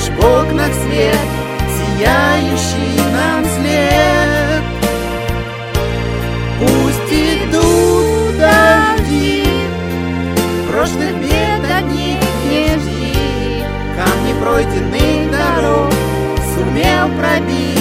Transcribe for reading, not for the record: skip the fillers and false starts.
лишь в окнах свет, сияющий нам след. Пусть идут дожди, прошлых бед от них не жди, камни пройденных дорог сумел пробить